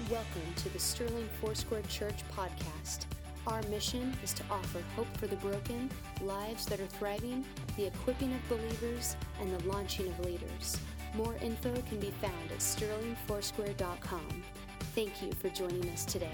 Welcome to the Sterling Foursquare Church podcast. Our mission is to offer hope for the broken, lives that are thriving, the equipping of believers, and the launching of leaders. More info can be found at sterlingfoursquare.com. Thank you for joining us today.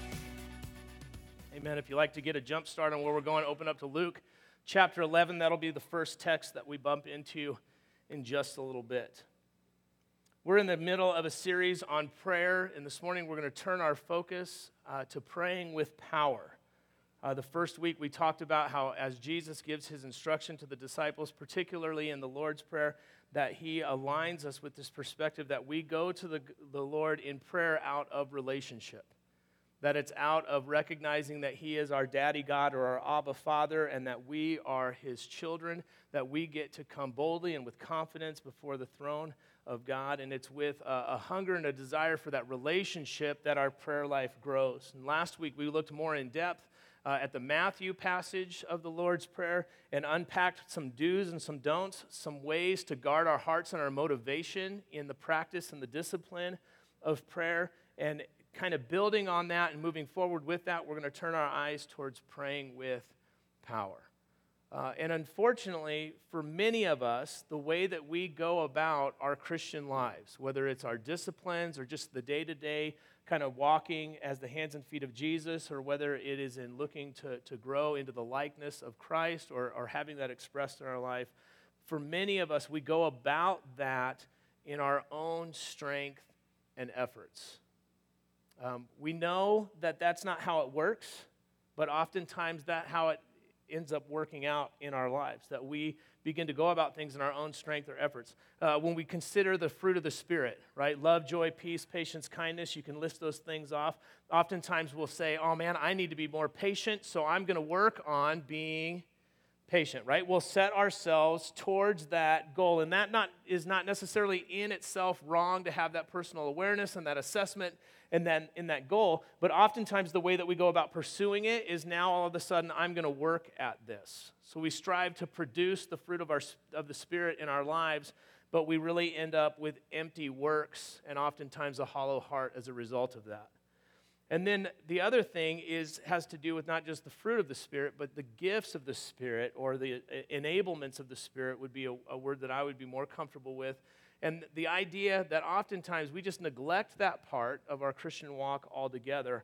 Amen. If you'd like to get a jump start on where we're going, open up to Luke chapter 11. That'll be the first text that we bump into in just a little bit. We're in the middle of a series on prayer, and this morning we're going to turn our focus to praying with power. The first week we talked about how as Jesus gives his instruction to the disciples, particularly in the Lord's Prayer, that he aligns us with this perspective that we go to the Lord in prayer out of relationship. That it's out of recognizing that he is our daddy God or our Abba Father, and that we are his children, that we get to come boldly and with confidence before the throne of God, and it's with a hunger and a desire for that relationship that our prayer life grows. And last week we looked more in depth at the Matthew passage of the Lord's Prayer and unpacked some do's and some don'ts, some ways to guard our hearts and our motivation in the practice and the discipline of prayer. And kind of building on that and moving forward with that, we're going to turn our eyes towards praying with power. And unfortunately, for many of us, the way that we go about our Christian lives, whether it's our disciplines or just the day-to-day kind of walking as the hands and feet of Jesus, or whether it is in looking to grow into the likeness of Christ or having that expressed in our life, for many of us, we go about that in our own strength and efforts. We know that that's not how it works, but oftentimes that's how it ends up working out in our lives, that we begin to go about things in our own strength or efforts. When we consider the fruit of the Spirit, right? Love, joy, peace, patience, kindness, you can list those things off. Oftentimes we'll say, oh man, I need to be more patient, so I'm going to work on being patient, right? We'll set ourselves towards that goal, and that is not necessarily in itself wrong to have that personal awareness and that assessment and then in that goal, but oftentimes the way that we go about pursuing it is now all of a sudden I'm going to work at this. So we strive to produce the fruit of the Spirit in our lives, but we really end up with empty works and oftentimes a hollow heart as a result of that. And then the other thing has to do with not just the fruit of the Spirit, but the gifts of the Spirit, or the enablements of the Spirit would be a word that I would be more comfortable with. And the idea that oftentimes we just neglect that part of our Christian walk altogether,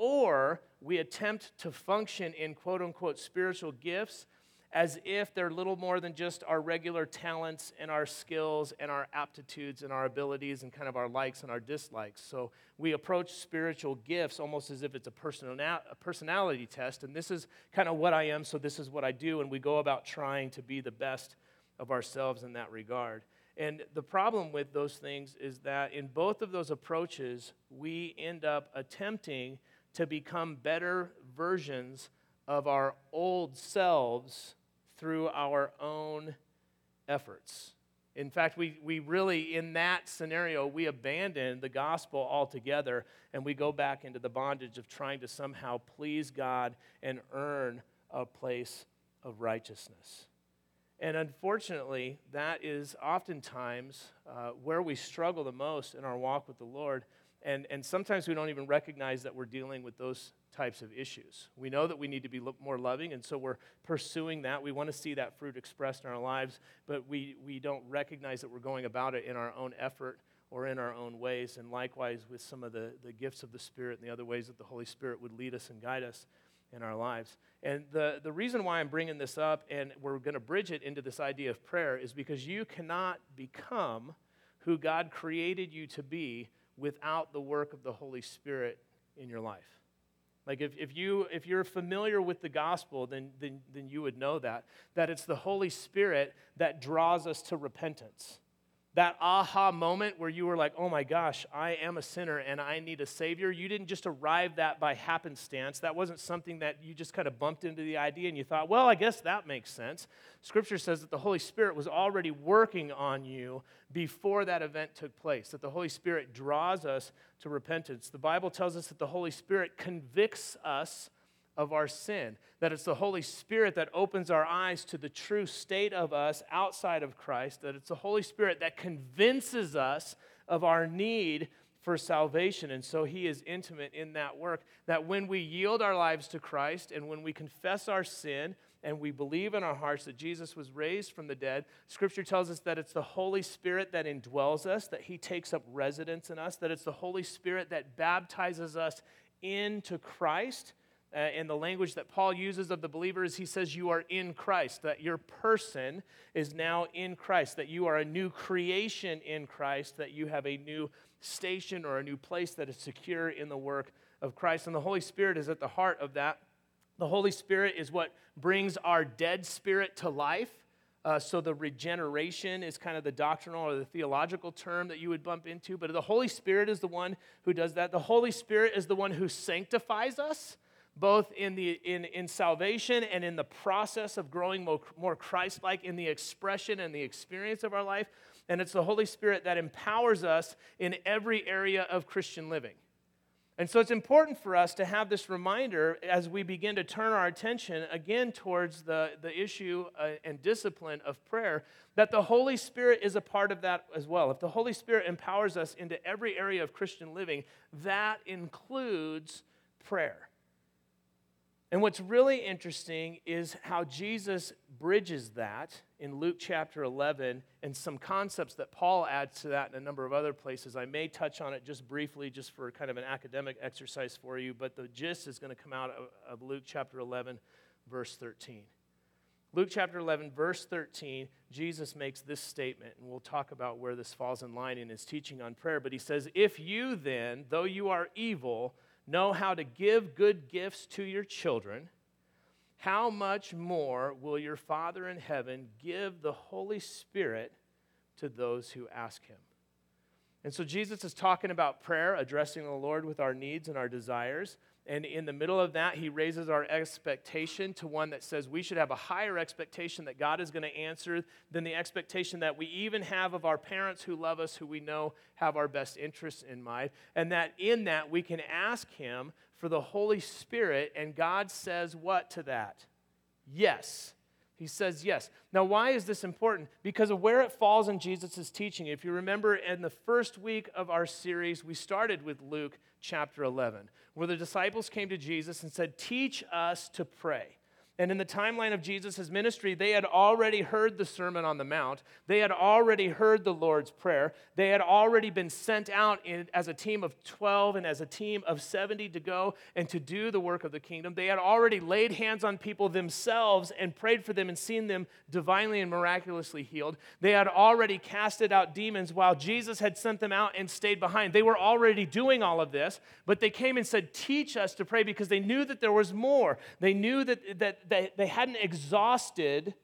or we attempt to function in quote-unquote spiritual gifts as if they're little more than just our regular talents and our skills and our aptitudes and our abilities and kind of our likes and our dislikes. So we approach spiritual gifts almost as if it's a personality test, and this is kind of what I am, so this is what I do, and we go about trying to be the best of ourselves in that regard. And the problem with those things is that in both of those approaches, we end up attempting to become better versions of our old selves through our own efforts. In fact, we really, in that scenario, we abandon the gospel altogether, and we go back into the bondage of trying to somehow please God and earn a place of righteousness. And unfortunately, that is oftentimes where we struggle the most in our walk with the Lord, and sometimes we don't even recognize that we're dealing with those types of issues. We know that we need to be more loving, and so we're pursuing that. We want to see that fruit expressed in our lives, but we don't recognize that we're going about it in our own effort or in our own ways, and likewise with some of the gifts of the Spirit and the other ways that the Holy Spirit would lead us and guide us in our lives. And the reason why I'm bringing this up, and we're going to bridge it into this idea of prayer, is because you cannot become who God created you to be without the work of the Holy Spirit in your life. Like if you're familiar with the gospel, then you would know that it's the Holy Spirit that draws us to repentance. That aha moment where you were like, oh my gosh, I am a sinner and I need a Savior. You didn't just arrive that by happenstance. That wasn't something that you just kind of bumped into the idea and you thought, well, I guess that makes sense. Scripture says that the Holy Spirit was already working on you before that event took place, that the Holy Spirit draws us to repentance. The Bible tells us that the Holy Spirit convicts us of our sin, that it's the Holy Spirit that opens our eyes to the true state of us outside of Christ, that it's the Holy Spirit that convinces us of our need for salvation. And so he is intimate in that work, that when we yield our lives to Christ and when we confess our sin and we believe in our hearts that Jesus was raised from the dead, Scripture tells us that it's the Holy Spirit that indwells us, that he takes up residence in us, that it's the Holy Spirit that baptizes us into Christ. In the language that Paul uses of the believer is he says you are in Christ, that your person is now in Christ, that you are a new creation in Christ, that you have a new station or a new place that is secure in the work of Christ. And the Holy Spirit is at the heart of that. The Holy Spirit is what brings our dead spirit to life. So the regeneration is kind of the doctrinal or the theological term that you would bump into. But the Holy Spirit is the one who does that. The Holy Spirit is the one who sanctifies us, both in salvation and in the process of growing more Christ-like in the expression and the experience of our life. And it's the Holy Spirit that empowers us in every area of Christian living. And so it's important for us to have this reminder as we begin to turn our attention again towards the issue and discipline of prayer, that the Holy Spirit is a part of that as well. If the Holy Spirit empowers us into every area of Christian living, that includes prayer. And what's really interesting is how Jesus bridges that in Luke chapter 11 and some concepts that Paul adds to that in a number of other places. I may touch on it just briefly, just for kind of an academic exercise for you, but the gist is going to come out of Luke chapter 11, verse 13. Luke chapter 11, verse 13, Jesus makes this statement, and we'll talk about where this falls in line in his teaching on prayer, but he says, "If you then, though you are evil, know how to give good gifts to your children, how much more will your Father in heaven give the Holy Spirit to those who ask him?" And so Jesus is talking about prayer, addressing the Lord with our needs and our desires. And in the middle of that, he raises our expectation to one that says we should have a higher expectation that God is going to answer than the expectation that we even have of our parents who love us, who we know have our best interests in mind. And that in that, we can ask him for the Holy Spirit, and God says what to that? Yes. He says yes. Now, why is this important? Because of where it falls in Jesus' teaching. If you remember, in the first week of our series, we started with Luke chapter 11, where the disciples came to Jesus and said, "Teach us to pray." And in the timeline of Jesus' ministry, they had already heard the Sermon on the Mount. They had already heard the Lord's Prayer. They had already been sent out as a team of 12 and as a team of 70 to go and to do the work of the kingdom. They had already laid hands on people themselves and prayed for them and seen them divinely and miraculously healed. They had already casted out demons while Jesus had sent them out and stayed behind. They were already doing all of this, but they came and said, "Teach us to pray," because they knew that there was more. They knew that they hadn't exhausted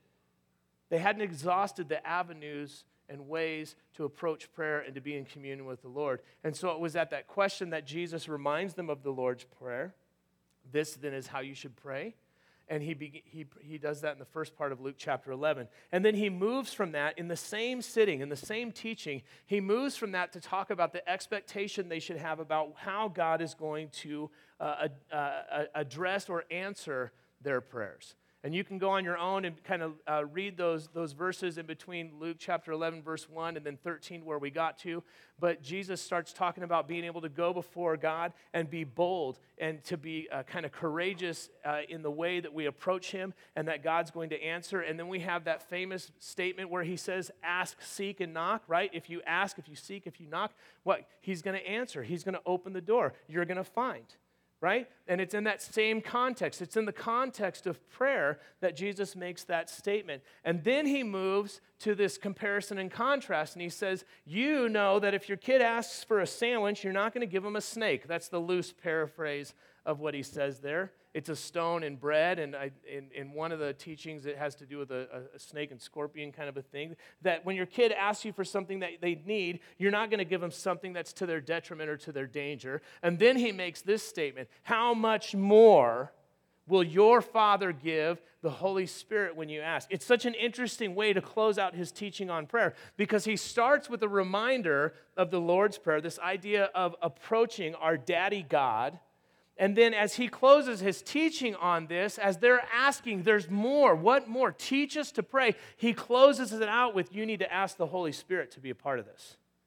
the avenues and ways to approach prayer and to be in communion with the Lord. And so it was at that question that Jesus reminds them of the Lord's Prayer. This then is how you should pray. And he does that in the first part of Luke chapter 11. And then he moves from that in the same sitting, in the same teaching, he moves from that to talk about the expectation they should have about how God is going to address or answer their prayers. And you can go on your own and kind of read those verses in between Luke chapter 11, verse 1, and then 13, where we got to. But Jesus starts talking about being able to go before God and be bold and to be kind of courageous in the way that we approach him, and that God's going to answer. And then we have that famous statement where he says, "Ask, seek, and knock," right? If you ask, if you seek, if you knock, what? He's going to answer. He's going to open the door. You're going to find. Right? And it's in that same context. It's in the context of prayer that Jesus makes that statement. And then he moves to this comparison and contrast, and he says, you know that if your kid asks for a sandwich, you're not going to give him a snake. That's the loose paraphrase of what he says there. It's a stone and bread, and in one of the teachings, it has to do with a snake and scorpion kind of a thing, that when your kid asks you for something that they need, you're not going to give them something that's to their detriment or to their danger. And then he makes this statement, how much more will your Father give the Holy Spirit when you ask? It's such an interesting way to close out his teaching on prayer, because he starts with a reminder of the Lord's Prayer, this idea of approaching our daddy God. And then as he closes his teaching on this, as they're asking, there's more, what more? Teach us to pray. He closes it out with, you need to ask the Holy Spirit to be a part of this.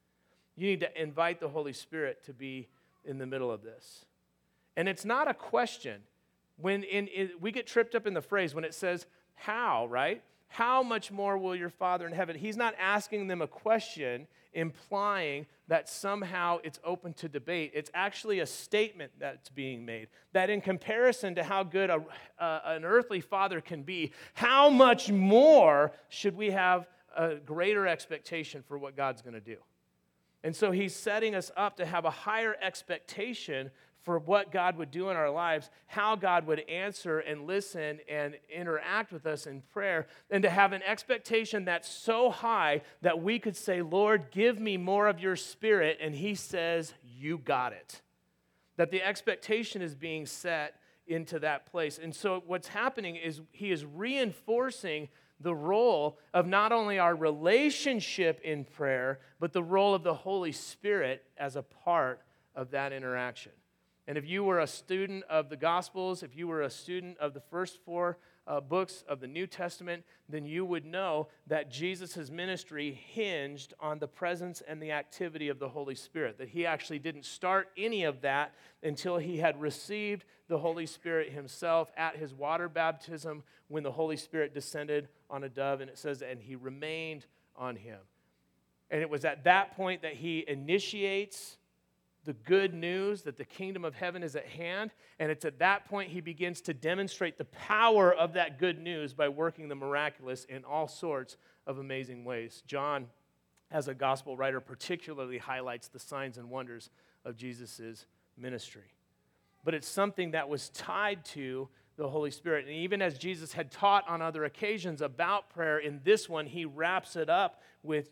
You need to invite the Holy Spirit to be in the middle of this. And it's not a question. When we get tripped up in the phrase when it says, how, right? How much more will your Father in heaven? He's not asking them a question implying that somehow it's open to debate. It's actually a statement that's being made. That in comparison to how good an earthly father can be, how much more should we have a greater expectation for what God's going to do? And so he's setting us up to have a higher expectation for what God would do in our lives, how God would answer and listen and interact with us in prayer, and to have an expectation that's so high that we could say, Lord, give me more of your Spirit, and he says, you got it. That the expectation is being set into that place. And so what's happening is he is reinforcing the role of not only our relationship in prayer, but the role of the Holy Spirit as a part of that interaction. And if you were a student of the Gospels, if you were a student of the first four books of the New Testament, then you would know that Jesus' ministry hinged on the presence and the activity of the Holy Spirit, that he actually didn't start any of that until he had received the Holy Spirit himself at his water baptism when the Holy Spirit descended on a dove, and it says, and he remained on him. And it was at that point that he initiates the good news that the kingdom of heaven is at hand, and it's at that point he begins to demonstrate the power of that good news by working the miraculous in all sorts of amazing ways. John, as a gospel writer, particularly highlights the signs and wonders of Jesus' ministry. But it's something that was tied to the Holy Spirit. And even as Jesus had taught on other occasions about prayer, in this one he wraps it up with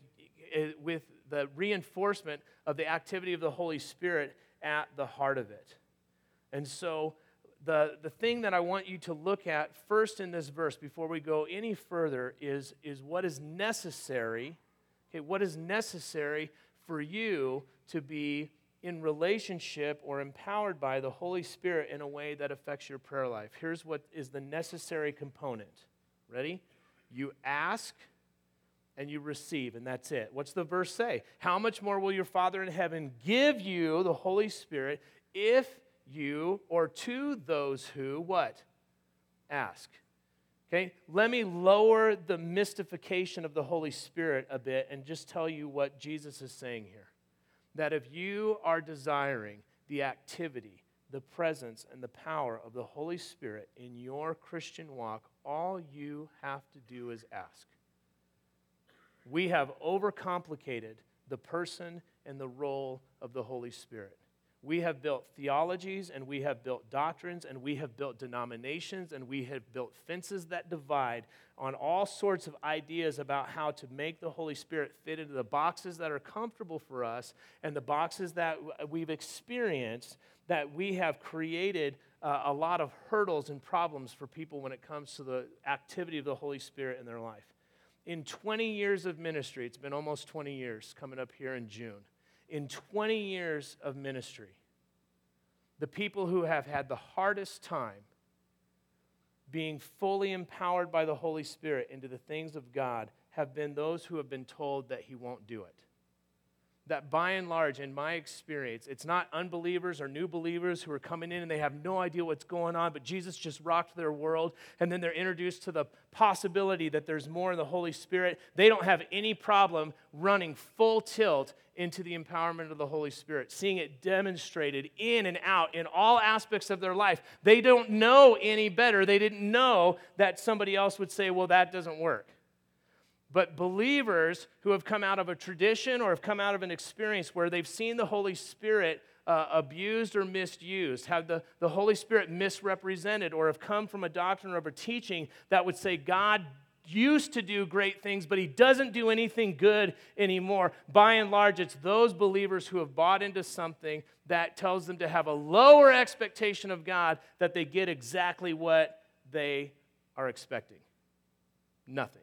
the reinforcement of the activity of the Holy Spirit at the heart of it. And so the thing that I want you to look at first in this verse before we go any further is what is necessary, okay, what is necessary for you to be in relationship or empowered by the Holy Spirit in a way that affects your prayer life. Here's what is the necessary component. Ready? You ask and you receive, and that's it. What's the verse say? How much more will your Father in heaven give you the Holy Spirit if you, or to those who, what? Ask. Okay, let me lower the mystification of the Holy Spirit a bit and just tell you what Jesus is saying here. That if you are desiring the activity, the presence, and the power of the Holy Spirit in your Christian walk, all you have to do is ask. We have overcomplicated the person and the role of the Holy Spirit. We have built theologies, and we have built doctrines, and we have built denominations, and we have built fences that divide on all sorts of ideas about how to make the Holy Spirit fit into the boxes that are comfortable for us and the boxes that we've experienced, that we have created a lot of hurdles and problems for people when it comes to the activity of the Holy Spirit in their life. In 20 years of ministry, it's been almost 20 years coming up here in June. In 20 years of ministry, the people who have had the hardest time being fully empowered by the Holy Spirit into the things of God have been those who have been told that he won't do it. That by and large, in my experience, it's not unbelievers or new believers who are coming in and they have no idea what's going on, but Jesus just rocked their world, and then they're introduced to the possibility that there's more in the Holy Spirit. They don't have any problem running full tilt into the empowerment of the Holy Spirit, seeing it demonstrated in and out in all aspects of their life. They don't know any better. They didn't know that somebody else would say, well, that doesn't work. But believers who have come out of a tradition or have come out of an experience where they've seen the Holy Spirit abused or misused, have the Holy Spirit misrepresented, or have come from a doctrine or a teaching that would say God used to do great things, but he doesn't do anything good anymore. By and large, it's those believers who have bought into something that tells them to have a lower expectation of God, that they get exactly what they are expecting. Nothing.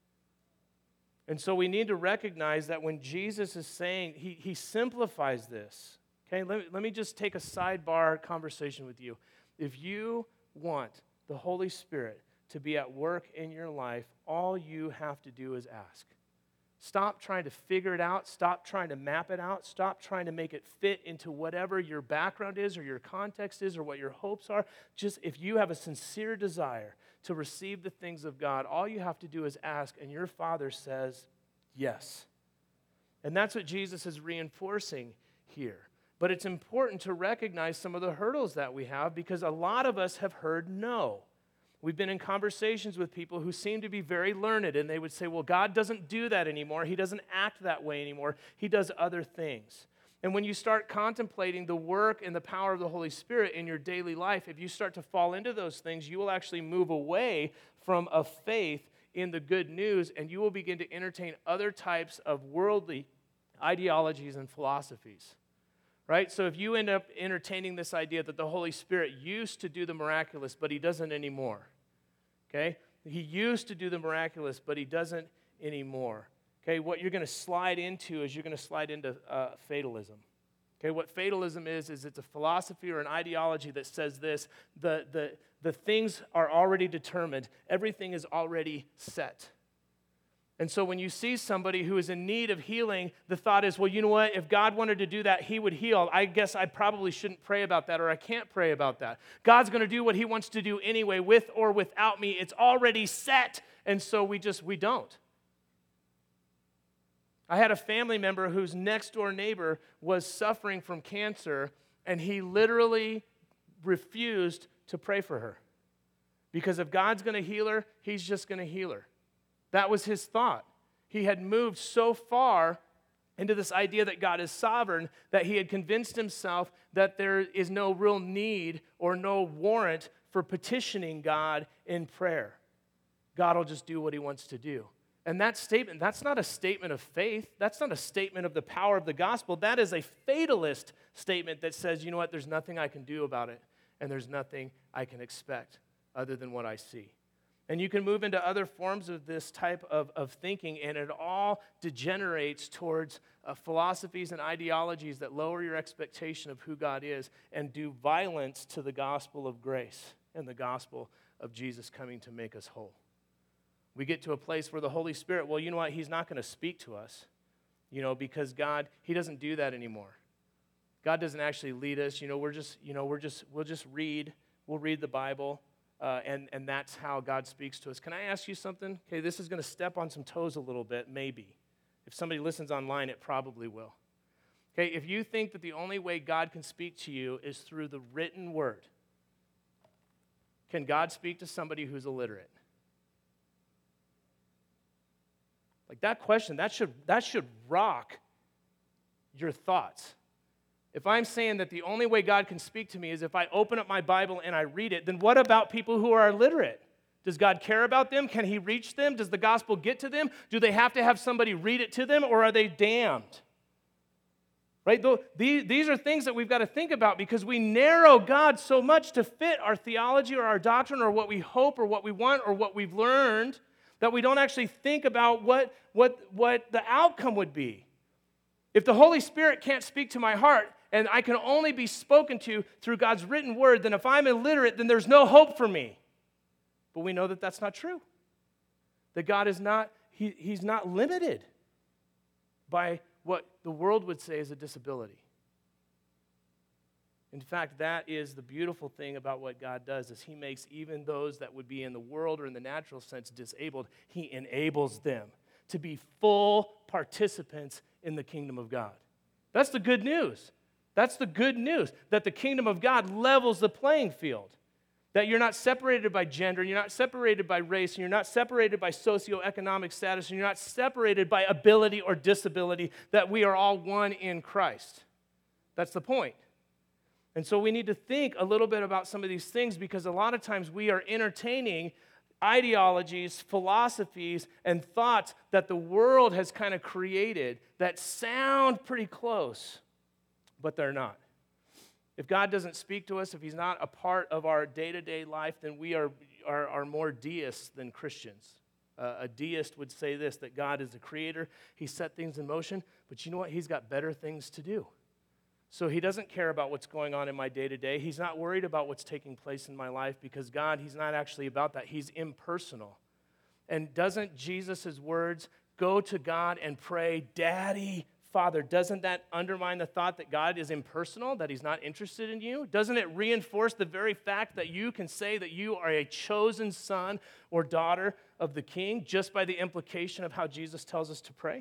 And so we need to recognize that when Jesus is saying, he simplifies this. Okay, let me just take a sidebar conversation with you. If you want the Holy Spirit to be at work in your life, all you have to do is ask. Stop trying to figure it out. Stop trying to map it out. Stop trying to make it fit into whatever your background is or your context is or what your hopes are. Just if you have a sincere desire to receive the things of God, all you have to do is ask, and your Father says yes. And that's what Jesus is reinforcing here. But it's important to recognize some of the hurdles that we have because a lot of us have heard no. We've been in conversations with people who seem to be very learned, and they would say, well, God doesn't do that anymore. He doesn't act that way anymore. He does other things. And when you start contemplating the work and the power of the Holy Spirit in your daily life, if you start to fall into those things, you will actually move away from a faith in the good news, and you will begin to entertain other types of worldly ideologies and philosophies. Right? So if you end up entertaining this idea that the Holy Spirit used to do the miraculous, but he doesn't anymore. Okay? He used to do the miraculous, but he doesn't anymore. Okay? What you're going to slide into is you're going to slide into fatalism. Okay? What fatalism is it's a philosophy or an ideology that says this, the things are already determined. Everything is already set. And so when you see somebody who is in need of healing, the thought is, well, you know what? If God wanted to do that, he would heal. I guess I probably shouldn't pray about that, or I can't pray about that. God's going to do what he wants to do anyway, with or without me. It's already set. And so we don't. I had a family member whose next door neighbor was suffering from cancer, and he literally refused to pray for her. Because if God's going to heal her, he's just going to heal her. That was his thought. He had moved so far into this idea that God is sovereign that he had convinced himself that there is no real need or no warrant for petitioning God in prayer. God will just do what he wants to do. And that statement, that's not a statement of faith. That's not a statement of the power of the gospel. That is a fatalist statement that says, you know what, there's nothing I can do about it, and there's nothing I can expect other than what I see. And you can move into other forms of this type of thinking, and it all degenerates towards philosophies and ideologies that lower your expectation of who God is and do violence to the gospel of grace and the gospel of Jesus coming to make us whole. We get to a place where the Holy Spirit, well, you know what? He's not going to speak to us, because God, he doesn't do that anymore. God doesn't actually lead us. We'll just read. We'll read the Bible. And that's how God speaks to us. Can I ask you something? Okay, this is going to step on some toes a little bit, maybe. If somebody listens online, it probably will. Okay, if you think that the only way God can speak to you is through the written word, can God speak to somebody who's illiterate? Like that question, that should rock your thoughts. If I'm saying that the only way God can speak to me is if I open up my Bible and I read it, then what about people who are illiterate? Does God care about them? Can he reach them? Does the gospel get to them? Do they have to have somebody read it to them, or are they damned? Right? These are things that we've got to think about because we narrow God so much to fit our theology or our doctrine or what we hope or what we want or what we've learned that we don't actually think about what the outcome would be. If the Holy Spirit can't speak to my heart, and I can only be spoken to through God's written word, then if I'm illiterate, then there's no hope for me. But we know that that's not true. That God is not, he's not limited by what the world would say is a disability. In fact, that is the beautiful thing about what God does, is he makes even those that would be in the world or in the natural sense disabled, he enables them to be full participants in the kingdom of God. That's the good news. That's the good news, that the kingdom of God levels the playing field. That you're not separated by gender, and you're not separated by race, and you're not separated by socioeconomic status, and you're not separated by ability or disability, that we are all one in Christ. That's the point. And so we need to think a little bit about some of these things because a lot of times we are entertaining ideologies, philosophies, and thoughts that the world has kind of created that sound pretty close, but they're not. If God doesn't speak to us, if he's not a part of our day-to-day life, then we are more deists than Christians. A deist would say this, that God is the creator, he set things in motion, but you know what? He's got better things to do. So he doesn't care about what's going on in my day-to-day. He's not worried about what's taking place in my life because God, he's not actually about that. He's impersonal. And doesn't Jesus' words go to God and pray, Daddy, Father. Doesn't that undermine the thought that God is impersonal, that he's not interested in you? Doesn't it reinforce the very fact that you can say that you are a chosen son or daughter of the King just by the implication of how Jesus tells us to pray?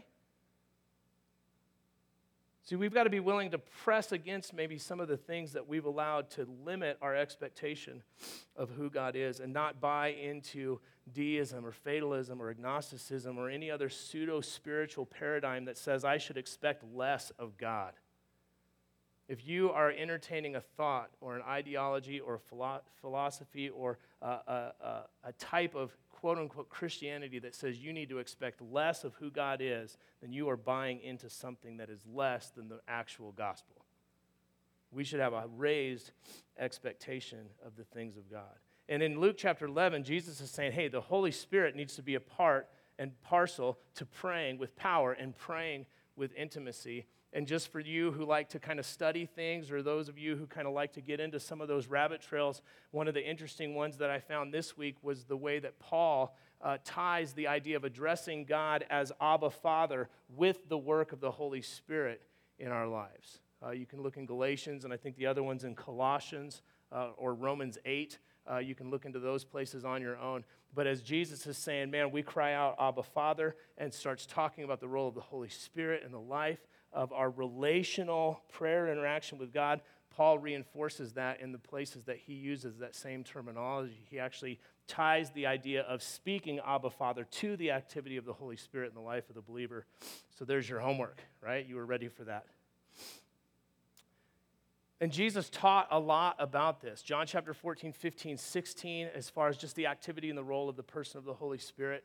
See, we've got to be willing to press against maybe some of the things that we've allowed to limit our expectation of who God is and not buy into deism or fatalism or agnosticism or any other pseudo-spiritual paradigm that says I should expect less of God. If you are entertaining a thought or an ideology or a philosophy or a type of quote-unquote Christianity that says you need to expect less of who God is, then you are buying into something that is less than the actual gospel. We should have a raised expectation of the things of God. And in Luke chapter 11, Jesus is saying, hey, the Holy Spirit needs to be a part and parcel to praying with power and praying with intimacy. And just for you who like to kind of study things, or those of you who kind of like to get into some of those rabbit trails, one of the interesting ones that I found this week was the way that Paul ties the idea of addressing God as Abba Father with the work of the Holy Spirit in our lives. You can look in Galatians, and I think the other one's in Colossians or Romans 8. You can look into those places on your own. But as Jesus is saying, man, we cry out, Abba Father, and starts talking about the role of the Holy Spirit in the life of our relational prayer interaction with God, Paul reinforces that in the places that he uses that same terminology. He actually ties the idea of speaking Abba Father to the activity of the Holy Spirit in the life of the believer. So there's your homework, right? You were ready for that. And Jesus taught a lot about this. John chapter 14, 15, 16, as far as just the activity and the role of the person of the Holy Spirit.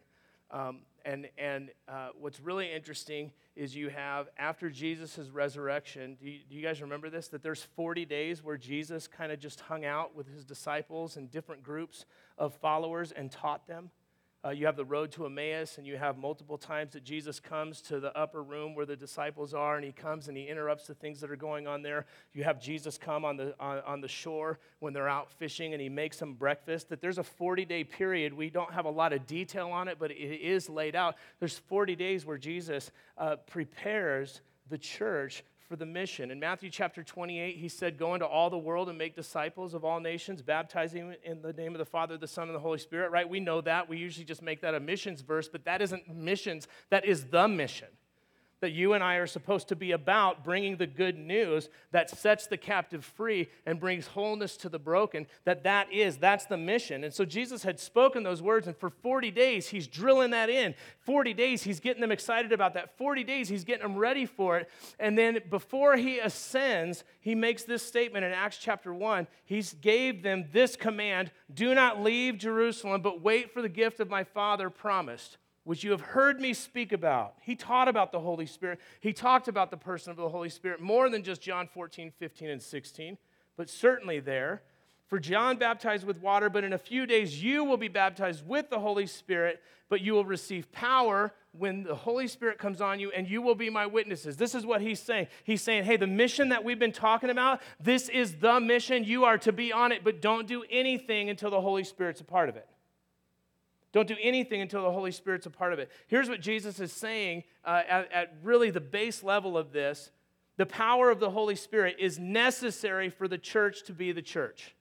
What's really interesting is you have, after Jesus' resurrection, do you guys remember this? That there's 40 days where Jesus kind of just hung out with his disciples and different groups of followers and taught them. You have the road to Emmaus, and you have multiple times that Jesus comes to the upper room where the disciples are, and he comes and he interrupts the things that are going on there. You have Jesus come on the shore when they're out fishing, and he makes them breakfast. That there's a 40-day period. We don't have a lot of detail on it, but it is laid out. There's 40 days where Jesus prepares the church for the mission. In Matthew chapter 28, he said, go into all the world and make disciples of all nations, baptizing in the name of the Father, the Son, and the Holy Spirit, right? We know that. We usually just make that a missions verse, but that isn't missions. That is the mission that you and I are supposed to be about, bringing the good news that sets the captive free and brings wholeness to the broken. That's the mission. And so Jesus had spoken those words, and for 40 days, he's drilling that in. 40 days, he's getting them excited about that. 40 days, he's getting them ready for it. And then before he ascends, he makes this statement in Acts chapter 1. He gave them this command, do not leave Jerusalem, but wait for the gift of my Father promised, which you have heard me speak about. He taught about the Holy Spirit. He talked about the person of the Holy Spirit more than just John 14, 15, and 16, but certainly there. For John baptized with water, but in a few days you will be baptized with the Holy Spirit, but you will receive power when the Holy Spirit comes on you, and you will be my witnesses. This is what he's saying. He's saying, hey, the mission that we've been talking about, this is the mission. You are to be on it, but don't do anything until the Holy Spirit's a part of it. Don't do anything until the Holy Spirit's a part of it. Here's what Jesus is saying at really the base level of this. The power of the Holy Spirit is necessary for the church to be the church.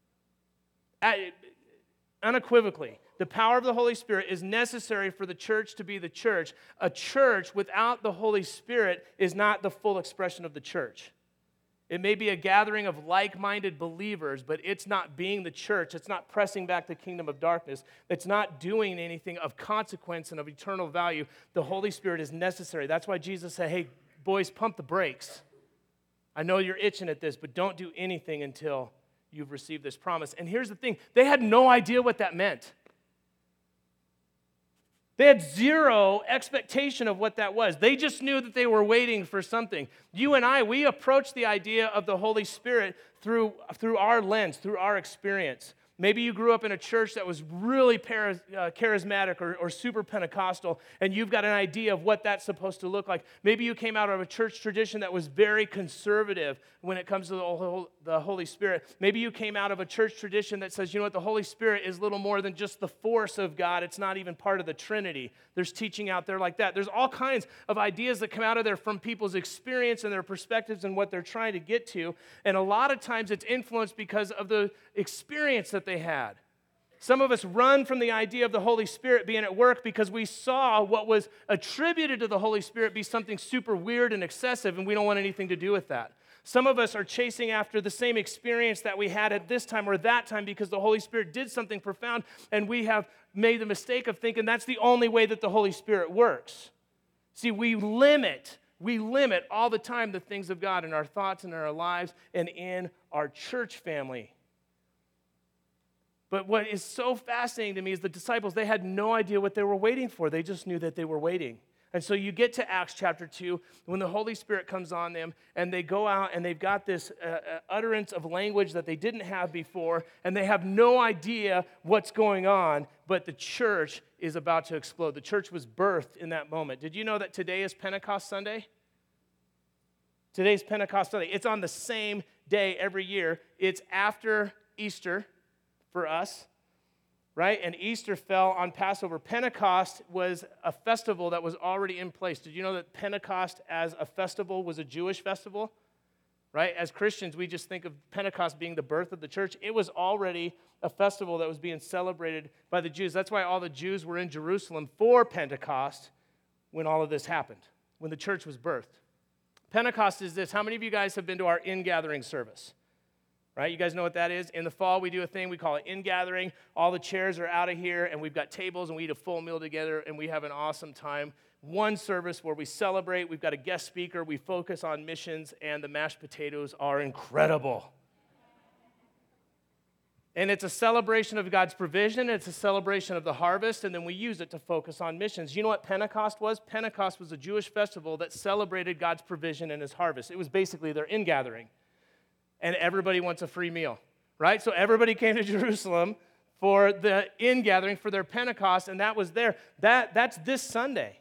Unequivocally, the power of the Holy Spirit is necessary for the church to be the church. A church without the Holy Spirit is not the full expression of the church. It may be a gathering of like-minded believers, but it's not being the church. It's not pressing back the kingdom of darkness. It's not doing anything of consequence and of eternal value. The Holy Spirit is necessary. That's why Jesus said, hey, boys, pump the brakes. I know you're itching at this, but don't do anything until you've received this promise. And here's the thing. They had no idea what that meant. They had zero expectation of what that was. They just knew that they were waiting for something. You and I, we approach the idea of the Holy Spirit through our lens, through our experience. Maybe you grew up in a church that was really charismatic or super Pentecostal, and you've got an idea of what that's supposed to look like. Maybe you came out of a church tradition that was very conservative when it comes to the Holy Spirit. Maybe you came out of a church tradition that says, you know what, the Holy Spirit is little more than just the force of God. It's not even part of the Trinity. There's teaching out there like that. There's all kinds of ideas that come out of there from people's experience and their perspectives and what they're trying to get to. And a lot of times it's influenced because of the experience that they had. Some of us run from the idea of the Holy Spirit being at work because we saw what was attributed to the Holy Spirit be something super weird and excessive, and we don't want anything to do with that. Some of us are chasing after the same experience that we had at this time or that time because the Holy Spirit did something profound, and we have made the mistake of thinking that's the only way that the Holy Spirit works. See, we limit all the time the things of God in our thoughts and in our lives and in our church family. But what is so fascinating to me is the disciples, they had no idea what they were waiting for. They just knew that they were waiting. And so you get to Acts chapter 2, when the Holy Spirit comes on them, and they go out and they've got this utterance of language that they didn't have before, and they have no idea what's going on, but the church is about to explode. The church was birthed in that moment. Did you know that today is Pentecost Sunday? Today's Pentecost Sunday. It's on the same day every year. It's after Easter for us. Right? And Easter fell on Passover. Pentecost was a festival that was already in place. Did you know that Pentecost as a festival was a Jewish festival? Right? As Christians, we just think of Pentecost being the birth of the church. It was already a festival that was being celebrated by the Jews. That's why all the Jews were in Jerusalem for Pentecost when all of this happened, when the church was birthed. Pentecost is this. How many of you guys have been to our in-gathering service? Right? You guys know what that is? In the fall, we do a thing we call it in-gathering. All the chairs are out of here, and we've got tables, and we eat a full meal together, and we have an awesome time. One service where we celebrate. We've got a guest speaker. We focus on missions, and the mashed potatoes are incredible. And it's a celebration of God's provision. It's a celebration of the harvest, and then we use it to focus on missions. You know what Pentecost was? Pentecost was a Jewish festival that celebrated God's provision and his harvest. It was basically their in-gathering. And everybody wants a free meal, right? So everybody came to Jerusalem for the in-gathering for their Pentecost, and that was there. That's this Sunday.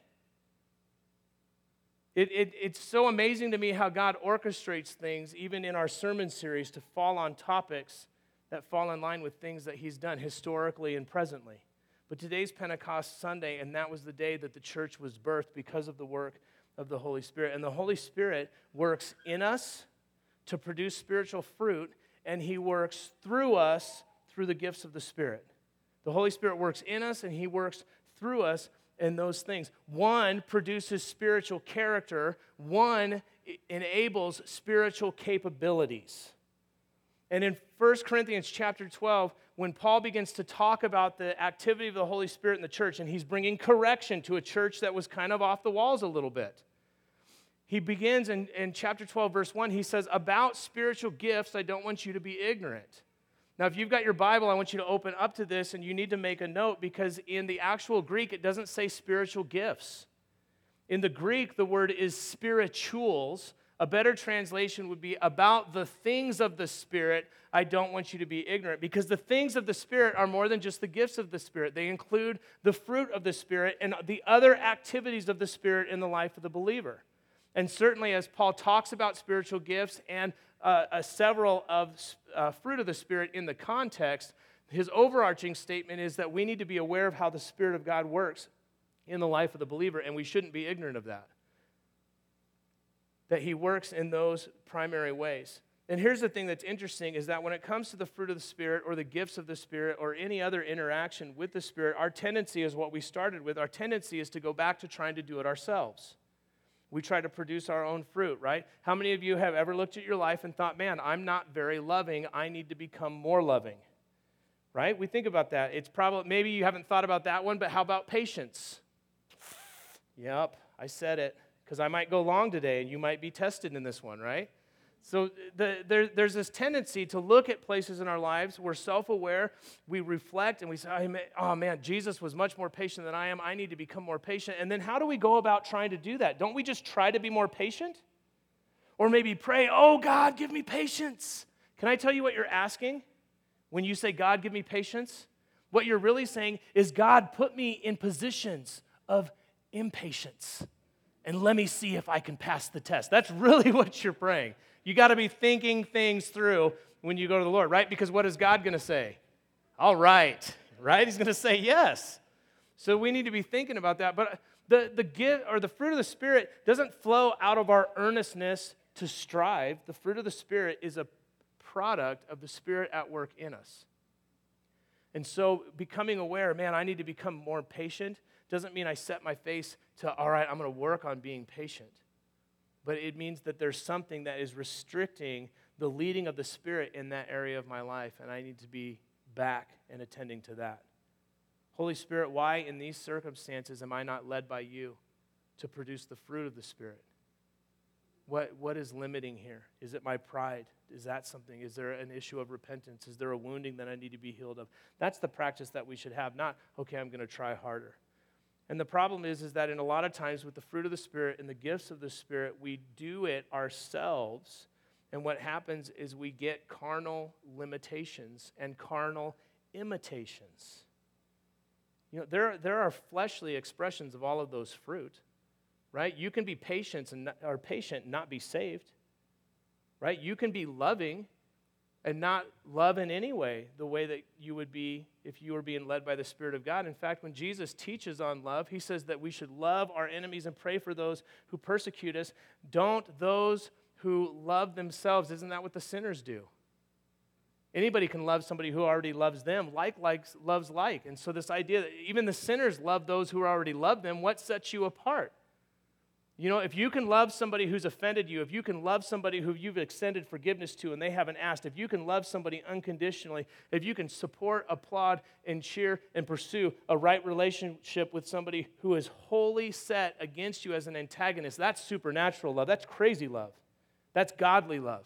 It's so amazing to me how God orchestrates things, even in our sermon series, to fall on topics that fall in line with things that he's done historically and presently. But today's Pentecost Sunday, and that was the day that the church was birthed because of the work of the Holy Spirit. And the Holy Spirit works in us to produce spiritual fruit, and he works through us through the gifts of the Spirit. The Holy Spirit works in us, and he works through us in those things. One produces spiritual character. One enables spiritual capabilities. And in 1 Corinthians chapter 12, when Paul begins to talk about the activity of the Holy Spirit in the church, and he's bringing correction to a church that was kind of off the walls a little bit, he begins in chapter 12, verse 1, he says, about spiritual gifts, I don't want you to be ignorant. Now, if you've got your Bible, I want you to open up to this, and you need to make a note, because in the actual Greek, it doesn't say spiritual gifts. In the Greek, the word is spirituals. A better translation would be about the things of the Spirit, I don't want you to be ignorant, because the things of the Spirit are more than just the gifts of the Spirit. They include the fruit of the Spirit and the other activities of the Spirit in the life of the believer. And certainly as Paul talks about spiritual gifts and several of fruit of the Spirit in the context, his overarching statement is that we need to be aware of how the Spirit of God works in the life of the believer, and we shouldn't be ignorant of that. That he works in those primary ways. And here's the thing that's interesting is that when it comes to the fruit of the Spirit or the gifts of the Spirit or any other interaction with the Spirit, our tendency is what we started with. Our tendency is to go back to trying to do it ourselves. We try to produce our own fruit, right? How many of you have ever looked at your life and thought, man, I'm not very loving. I need to become more loving, right? We think about that. It's probably, maybe you haven't thought about that one, but how about patience? Yep, I said it, because I might go long today, and you might be tested in this one, right? So there's this tendency to look at places in our lives. We're self-aware. We reflect, and we say, oh, man, Jesus was much more patient than I am. I need to become more patient. And then how do we go about trying to do that? Don't we just try to be more patient? Or maybe pray, oh, God, give me patience. Can I tell you what you're asking? When you say, God, give me patience, what you're really saying is, God, put me in positions of impatience and let me see if I can pass the test. That's really what you're praying. You got to be thinking things through when you go to the Lord, right? Because what is God going to say? All right, right? He's going to say yes. So we need to be thinking about that. But the gift or the fruit of the Spirit doesn't flow out of our earnestness to strive. The fruit of the Spirit is a product of the Spirit at work in us. And so becoming aware, man, I need to become more patient, doesn't mean I set my face to, all right, I'm going to work on being patient. But it means that there's something that is restricting the leading of the Spirit in that area of my life, and I need to be back and attending to that. Holy Spirit, why in these circumstances am I not led by you to produce the fruit of the Spirit? What is limiting here? Is it my pride? Is that something? Is there an issue of repentance? Is there a wounding that I need to be healed of? That's the practice that we should have, not, okay, I'm going to try harder. And the problem is that in a lot of times with the fruit of the Spirit and the gifts of the Spirit, we do it ourselves. And what happens is we get carnal limitations and carnal imitations. You know, there are fleshly expressions of all of those fruit, right? You can be patient and not be saved, right? You can be loving and not love in any way the way that you would be if you were being led by the Spirit of God. In fact, when Jesus teaches on love, he says that we should love our enemies and pray for those who persecute us. Don't those who love themselves, isn't that what the sinners do? Anybody can love somebody who already loves them. Like loves like. And so this idea that even the sinners love those who already love them, what sets you apart? You know, if you can love somebody who's offended you, if you can love somebody who you've extended forgiveness to and they haven't asked, if you can love somebody unconditionally, if you can support, applaud, and cheer and pursue a right relationship with somebody who is wholly set against you as an antagonist, that's supernatural love. That's crazy love. That's godly love.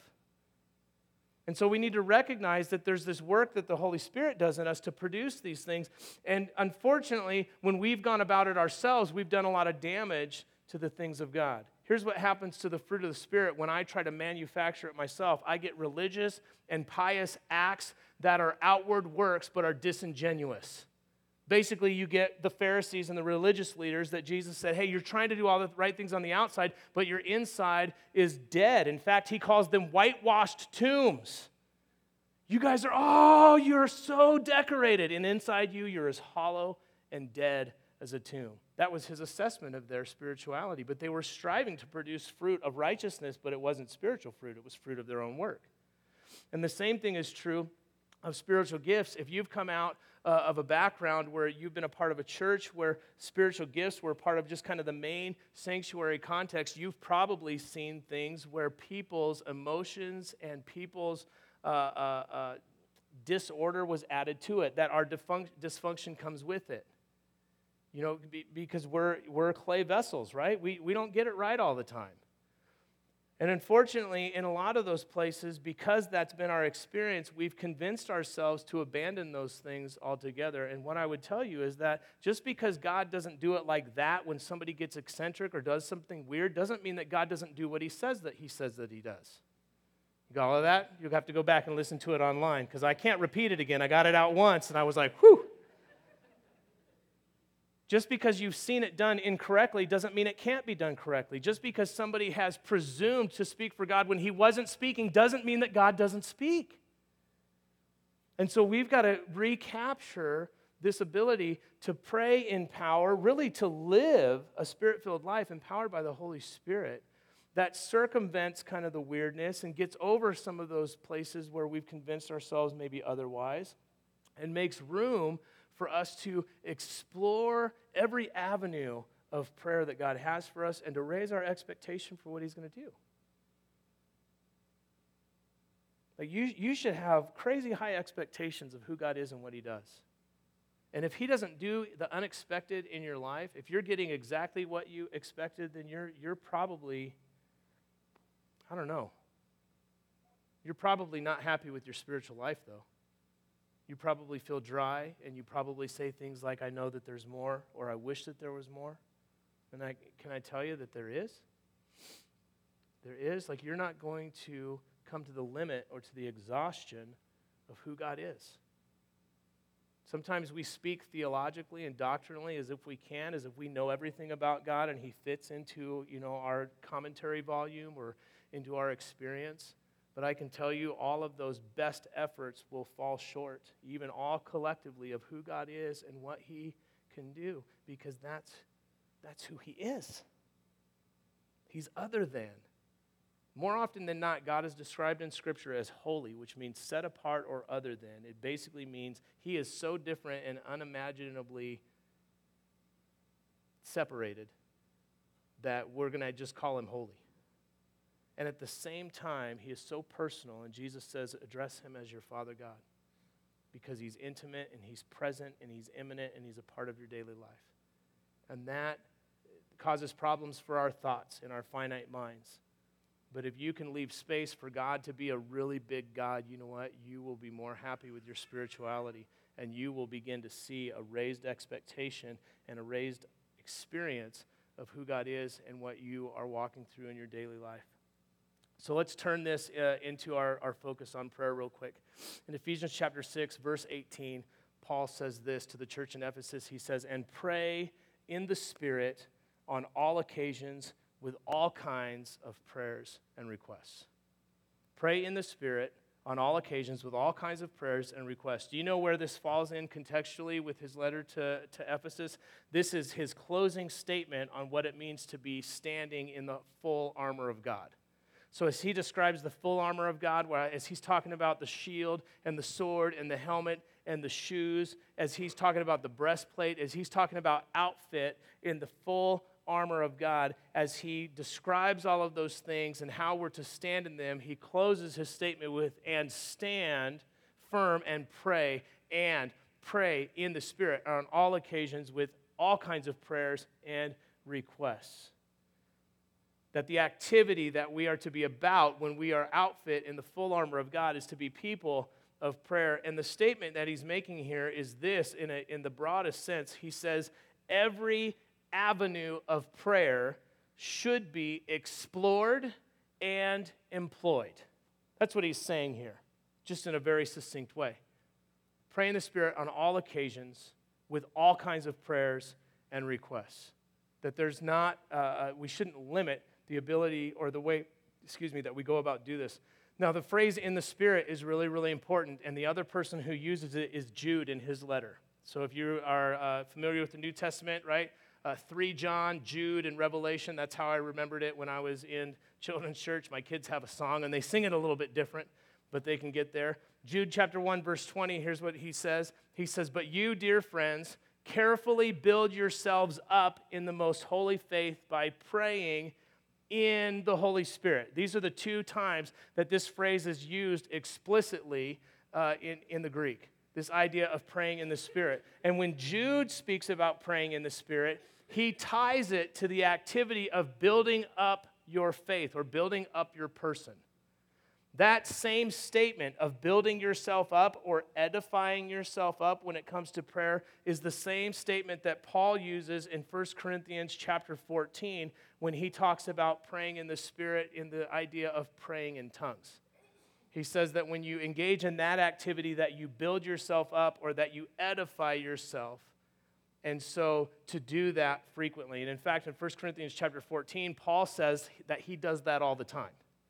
And so we need to recognize that there's this work that the Holy Spirit does in us to produce these things. And unfortunately, when we've gone about it ourselves, we've done a lot of damage to the things of God. Here's what happens to the fruit of the Spirit when I try to manufacture it myself. I get religious and pious acts that are outward works but are disingenuous. Basically, you get the Pharisees and the religious leaders that Jesus said, hey, you're trying to do all the right things on the outside, but your inside is dead. In fact, he calls them whitewashed tombs. You guys are, you're so decorated. And inside you, you're as hollow and dead as a tomb. That was his assessment of their spirituality. But they were striving to produce fruit of righteousness, but it wasn't spiritual fruit. It was fruit of their own work. And the same thing is true of spiritual gifts. If you've come out of a background where you've been a part of a church where spiritual gifts were part of just kind of the main sanctuary context, you've probably seen things where people's emotions and people's disorder was added to it, that our dysfunction comes with it. You know, because we're clay vessels, right? We don't get it right all the time. And unfortunately, in a lot of those places, because that's been our experience, we've convinced ourselves to abandon those things altogether. And what I would tell you is that just because God doesn't do it like that when somebody gets eccentric or does something weird, doesn't mean that God doesn't do what he says that he does. You got all of that? You'll have to go back and listen to it online, because I can't repeat it again. I got it out once, and I was like, whew. Just because you've seen it done incorrectly doesn't mean it can't be done correctly. Just because somebody has presumed to speak for God when he wasn't speaking doesn't mean that God doesn't speak. And so we've got to recapture this ability to pray in power, really to live a Spirit-filled life empowered by the Holy Spirit that circumvents kind of the weirdness and gets over some of those places where we've convinced ourselves maybe otherwise and makes room for us to explore every avenue of prayer that God has for us and to raise our expectation for what he's going to do. Like you should have crazy high expectations of who God is and what he does. And if he doesn't do the unexpected in your life, if you're getting exactly what you expected, then you're probably, I don't know, you're probably not happy with your spiritual life, though. You probably feel dry, and you probably say things like, I know that there's more, or I wish that there was more. And can I tell you that there is? There is. Like, you're not going to come to the limit or to the exhaustion of who God is. Sometimes we speak theologically and doctrinally as if we can, as if we know everything about God and he fits into, our commentary volume or into our experience. But I can tell you all of those best efforts will fall short, even all collectively, of who God is and what he can do, because that's who he is. He's other than. More often than not, God is described in Scripture as holy, which means set apart or other than. It basically means he is so different and unimaginably separated that we're going to just call him holy. And at the same time, he is so personal, and Jesus says, address him as your Father God, because he's intimate and he's present and he's immanent and he's a part of your daily life. And that causes problems for our thoughts and our finite minds. But if you can leave space for God to be a really big God, you know what? You will be more happy with your spirituality, and you will begin to see a raised expectation and a raised experience of who God is and what you are walking through in your daily life. So let's turn this into our focus on prayer real quick. In Ephesians chapter 6, verse 18, Paul says this to the church in Ephesus. He says, and pray in the Spirit on all occasions with all kinds of prayers and requests. Pray in the Spirit on all occasions with all kinds of prayers and requests. Do you know where this falls in contextually with his letter to Ephesus? This is his closing statement on what it means to be standing in the full armor of God. So as he describes the full armor of God, as he's talking about the shield and the sword and the helmet and the shoes, as he's talking about the breastplate, as he's talking about outfit in the full armor of God, as he describes all of those things and how we're to stand in them, he closes his statement with, and stand firm and pray in the Spirit on all occasions with all kinds of prayers and requests. That the activity that we are to be about when we are outfit in the full armor of God is to be people of prayer. And the statement that he's making here is this, in the broadest sense. He says, every avenue of prayer should be explored and employed. That's what he's saying here, just in a very succinct way. Pray in the Spirit on all occasions with all kinds of prayers and requests. That there's not, we shouldn't limit the ability or the way, that we go about do this. Now, the phrase in the Spirit is really, really important, and the other person who uses it is Jude in his letter. So if you are familiar with the New Testament, right? 3 John, Jude, and Revelation, that's how I remembered it when I was in children's church. My kids have a song, and they sing it a little bit different, but they can get there. Jude chapter 1, verse 20, here's what he says. He says, but you, dear friends, carefully build yourselves up in the most holy faith by praying in the Holy Spirit. These are the two times that this phrase is used explicitly in the Greek, this idea of praying in the Spirit. And when Jude speaks about praying in the Spirit, he ties it to the activity of building up your faith or building up your person. That same statement of building yourself up or edifying yourself up when it comes to prayer is the same statement that Paul uses in 1 Corinthians chapter 14 when he talks about praying in the Spirit in the idea of praying in tongues. He says that when you engage in that activity that you build yourself up or that you edify yourself. And so to do that frequently. And in fact, in 1 Corinthians chapter 14, Paul says that he does that all the time.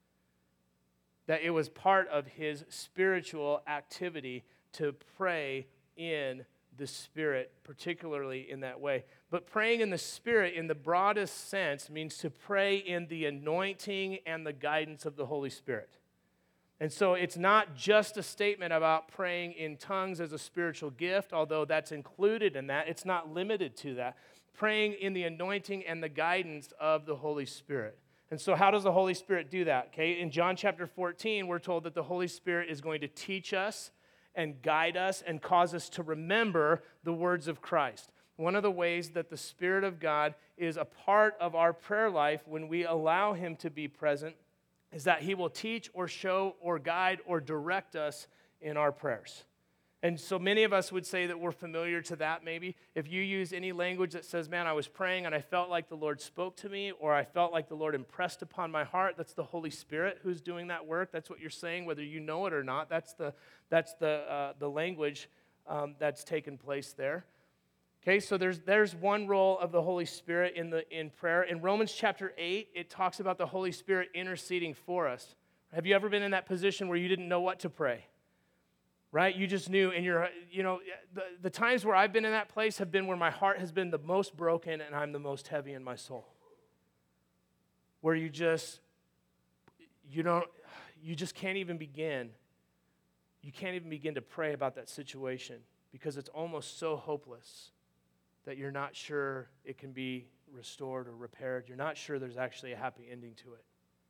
That it was part of his spiritual activity to pray in the Spirit, particularly in that way. But praying in the Spirit in the broadest sense means to pray in the anointing and the guidance of the Holy Spirit. And so it's not just a statement about praying in tongues as a spiritual gift, although that's included in that. It's not limited to that. Praying in the anointing and the guidance of the Holy Spirit. And so how does the Holy Spirit do that? Okay, in John chapter 14, we're told that the Holy Spirit is going to teach us and guide us and cause us to remember the words of Christ. One of the ways that the Spirit of God is a part of our prayer life when we allow Him to be present is that He will teach or show or guide or direct us in our prayers. And so many of us would say that we're familiar to that maybe. If you use any language that says, man, I was praying and I felt like the Lord spoke to me, or I felt like the Lord impressed upon my heart, that's the Holy Spirit who's doing that work. That's what you're saying, whether you know it or not. That's the language that's taken place there. Okay, so there's one role of the Holy Spirit in prayer. In Romans chapter 8, it talks about the Holy Spirit interceding for us. Have you ever been in that position where you didn't know what to pray? Right? You just knew, and the times where I've been in that place have been where my heart has been the most broken and I'm the most heavy in my soul. Where you just can't even begin. You can't even begin to pray about that situation because it's almost so hopeless that you're not sure it can be restored or repaired. You're not sure there's actually a happy ending to it.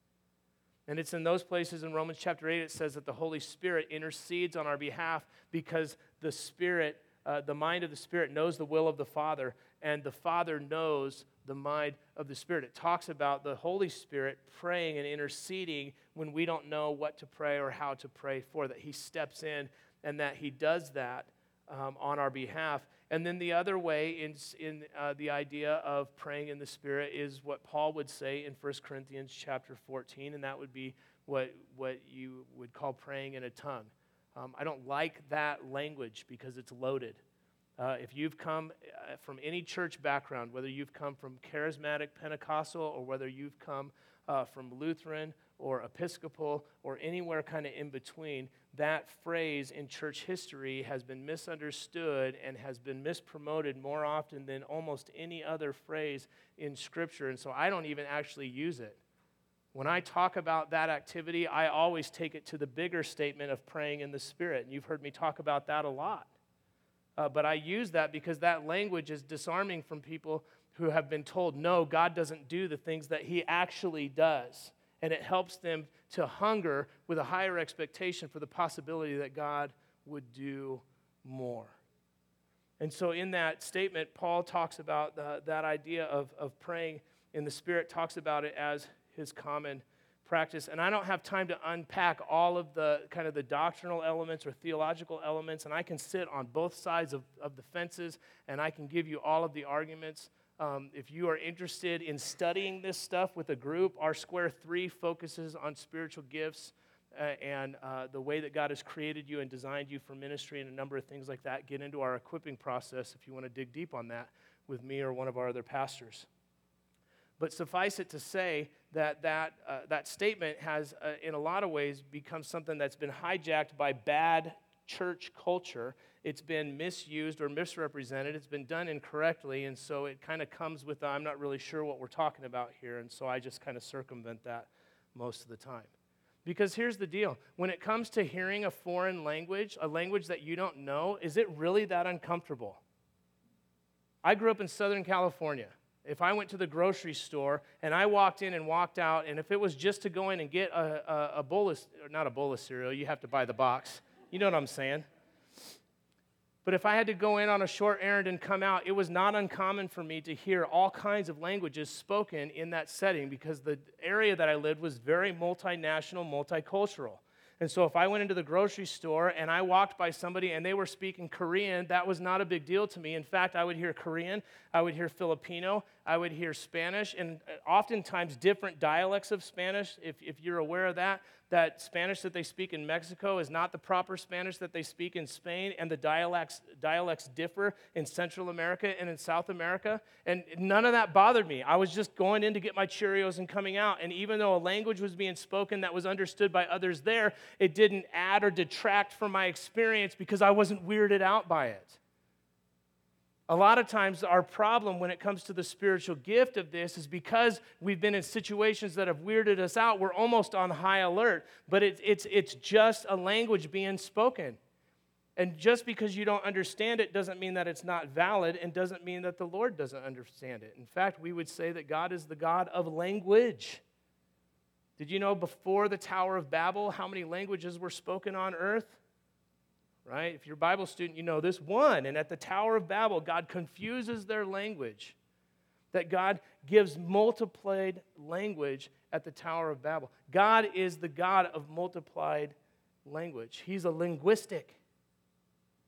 And it's in those places in Romans chapter 8, it says that the Holy Spirit intercedes on our behalf because the Spirit, the mind of the Spirit knows the will of the Father, and the Father knows the mind of the Spirit. It talks about the Holy Spirit praying and interceding when we don't know what to pray or how to pray for, that He steps in and that He does that on our behalf. And then the other way in the idea of praying in the Spirit is what Paul would say in 1 Corinthians chapter 14, and that would be what you would call praying in a tongue. I don't like that language because it's loaded. If you've come from any church background, whether you've come from charismatic Pentecostal or whether you've come from Lutheran or Episcopal or anywhere kind of in between, that phrase in church history has been misunderstood and has been mispromoted more often than almost any other phrase in Scripture. And so I don't even actually use it. When I talk about that activity, I always take it to the bigger statement of praying in the Spirit. And you've heard me talk about that a lot. But I use that because that language is disarming from people who have been told, no, God doesn't do the things that He actually does. And it helps them to hunger with a higher expectation for the possibility that God would do more. And so in that statement, Paul talks about that idea of praying in the Spirit, talks about it as his common practice. And I don't have time to unpack all of the kind of the doctrinal elements or theological elements, and I can sit on both sides of the fences, and I can give you all of the arguments. If you are interested in studying this stuff with a group, our Square 3 focuses on spiritual gifts and the way that God has created you and designed you for ministry and a number of things like that. Get into our equipping process if you want to dig deep on that with me or one of our other pastors. But suffice it to say that statement has, in a lot of ways, become something that's been hijacked by bad church culture. It's been misused or misrepresented. It's been done incorrectly, and so it kind of comes with, I'm not really sure what we're talking about here, and so I just kind of circumvent that most of the time. Because here's the deal. When it comes to hearing a foreign language, a language that you don't know, is it really that uncomfortable? I grew up in Southern California. If I went to the grocery store and I walked in and walked out, and if it was just to go in and get a bowl of, not a bowl of cereal, you have to buy the box. You know what I'm saying? But if I had to go in on a short errand and come out, it was not uncommon for me to hear all kinds of languages spoken in that setting because the area that I lived was very multinational, multicultural. And so if I went into the grocery store and I walked by somebody and they were speaking Korean, that was not a big deal to me. In fact, I would hear Korean, I would hear Filipino, I would hear Spanish, and oftentimes different dialects of Spanish, if you're aware of that Spanish that they speak in Mexico is not the proper Spanish that they speak in Spain, and the dialects differ in Central America and in South America, and none of that bothered me. I was just going in to get my Cheerios and coming out, and even though a language was being spoken that was understood by others there, it didn't add or detract from my experience because I wasn't weirded out by it. A lot of times our problem when it comes to the spiritual gift of this is because we've been in situations that have weirded us out, we're almost on high alert, but it's just a language being spoken. And just because you don't understand it doesn't mean that it's not valid and doesn't mean that the Lord doesn't understand it. In fact, we would say that God is the God of language. Did you know before the Tower of Babel how many languages were spoken on earth? Right? If you're a Bible student, you know this one. And at the Tower of Babel, God confuses their language. That God gives multiplied language at the Tower of Babel. God is the God of multiplied language. He's a linguistic.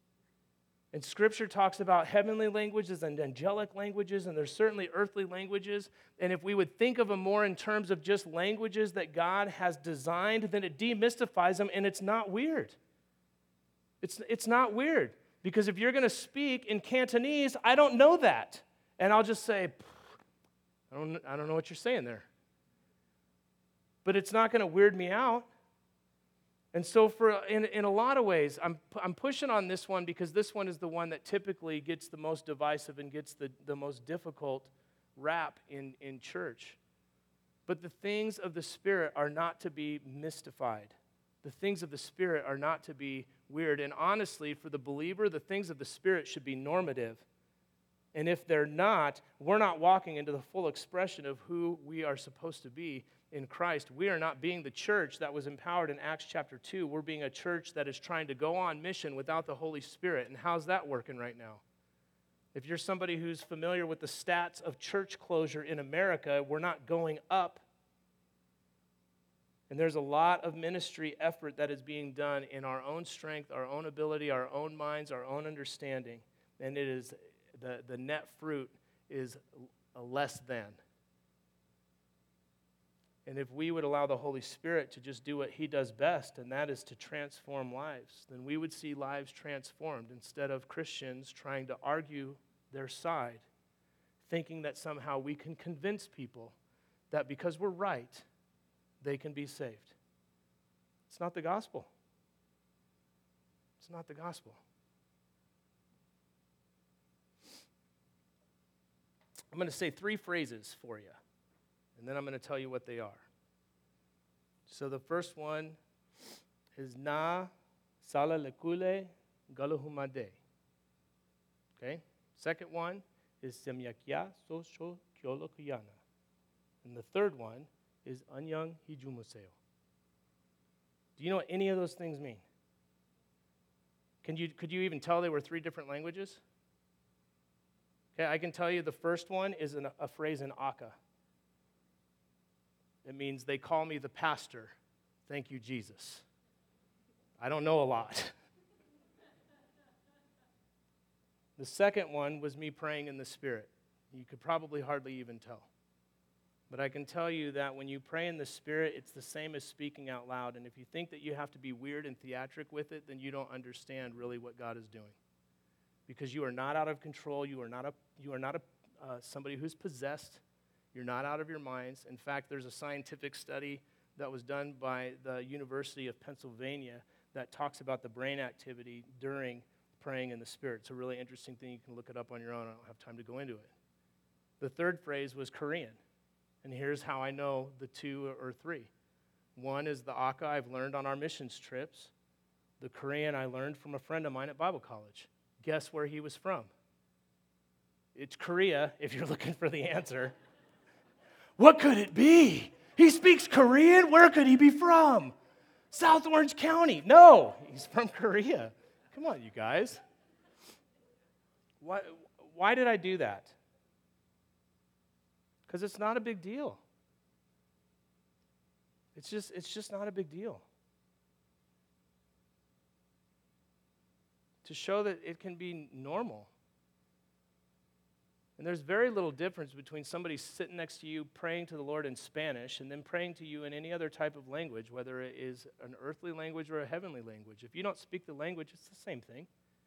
And Scripture talks about heavenly languages and angelic languages, and there's certainly earthly languages. And if we would think of them more in terms of just languages that God has designed, then it demystifies them, and it's not weird. It's not weird. Because if you're going to speak in Cantonese, I don't know that. And I'll just say, I don't know what you're saying there. But it's not going to weird me out. And so in a lot of ways, I'm pushing on this one because this one is the one that typically gets the most divisive and gets the most difficult rap in church. But the things of the Spirit are not to be mystified. The things of the Spirit are not to be weird. And honestly, for the believer, the things of the Spirit should be normative. And if they're not, we're not walking into the full expression of who we are supposed to be in Christ. We are not being the church that was empowered in Acts chapter 2. We're being a church that is trying to go on mission without the Holy Spirit. And how's that working right now? If you're somebody who's familiar with the stats of church closure in America, we're not going up. And there's a lot of ministry effort that is being done in our own strength, our own ability, our own minds, our own understanding. And it is the net fruit is a less than. And if we would allow the Holy Spirit to just do what He does best, and that is to transform lives, then we would see lives transformed instead of Christians trying to argue their side, thinking that somehow we can convince people that because we're right, they can be saved. It's not the gospel. It's not the gospel. I'm going to say 3 phrases for you, and then I'm going to tell you what they are. So the first one is na sala lekule galuhumade. Okay? Second one is semyakya sosho kyolokuyana. And the third one is anyang hijumuseo. Do you know what any of those things mean? Could you even tell they were 3 different languages? Okay, I can tell you the first one is a phrase in Aka. It means they call me the pastor. Thank you, Jesus. I don't know a lot. The second one was me praying in the Spirit. You could probably hardly even tell. But I can tell you that when you pray in the Spirit, it's the same as speaking out loud. And if you think that you have to be weird and theatric with it, then you don't understand really what God is doing. Because you are not out of control. You are not somebody who's possessed. You're not out of your minds. In fact, there's a scientific study that was done by the University of Pennsylvania that talks about the brain activity during praying in the Spirit. It's a really interesting thing. You can look it up on your own. I don't have time to go into it. The third phrase was Korean. And here's how I know the 2 or 3. One is the Aka I've learned on our missions trips. The Korean I learned from a friend of mine at Bible college. Guess where he was from? It's Korea, if you're looking for the answer. What could it be? He speaks Korean? Where could he be from? South Orange County. No, he's from Korea. Come on, you guys. Why did I do that? Because it's not a big deal. It's just not a big deal. To show that it can be normal. And there's very little difference between somebody sitting next to you praying to the Lord in Spanish and then praying to you in any other type of language, whether it is an earthly language or a heavenly language. If you don't speak the language, it's the same thing.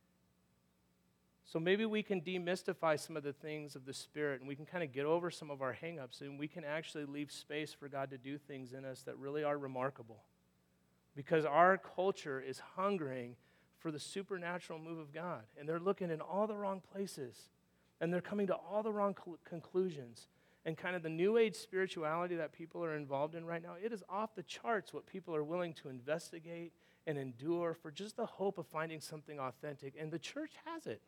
So maybe we can demystify some of the things of the Spirit, and we can kind of get over some of our hang-ups, and we can actually leave space for God to do things in us that really are remarkable. Because our culture is hungering for the supernatural move of God, and they're looking in all the wrong places, and they're coming to all the wrong conclusions. And kind of the new age spirituality that people are involved in right now, it is off the charts what people are willing to investigate and endure for just the hope of finding something authentic, and the church has it.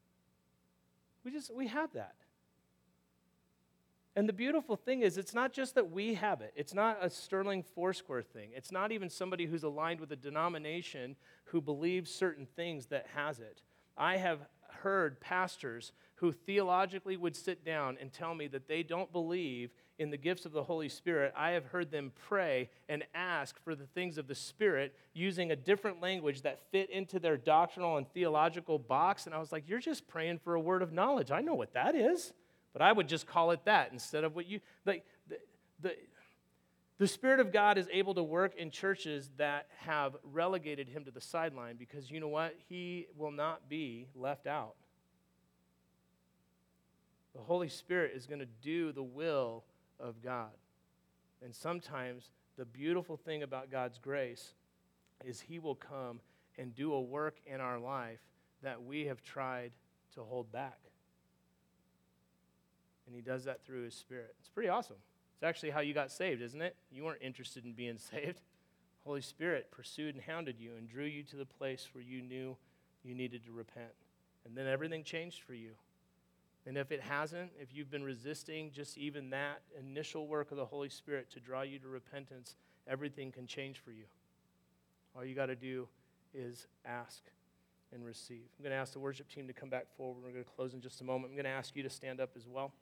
We have that. And the beautiful thing is, it's not just that we have it. It's not a Sterling Foursquare thing. It's not even somebody who's aligned with a denomination who believes certain things that has it. I have heard pastors who theologically would sit down and tell me that they don't believe in the gifts of the Holy Spirit, I have heard them pray and ask for the things of the Spirit using a different language that fit into their doctrinal and theological box. And I was like, you're just praying for a word of knowledge. I know what that is. But I would just call it that instead of what you, like, the Spirit of God is able to work in churches that have relegated him to the sideline because you know what? He will not be left out. The Holy Spirit is going to do the will of God. And sometimes the beautiful thing about God's grace is he will come and do a work in our life that we have tried to hold back. And he does that through his Spirit. It's pretty awesome. It's actually how you got saved, isn't it? You weren't interested in being saved. Holy Spirit pursued and hounded you and drew you to the place where you knew you needed to repent. And then everything changed for you. And if it hasn't, if you've been resisting just even that initial work of the Holy Spirit to draw you to repentance, everything can change for you. All you got to do is ask and receive. I'm going to ask the worship team to come back forward. We're going to close in just a moment. I'm going to ask you to stand up as well.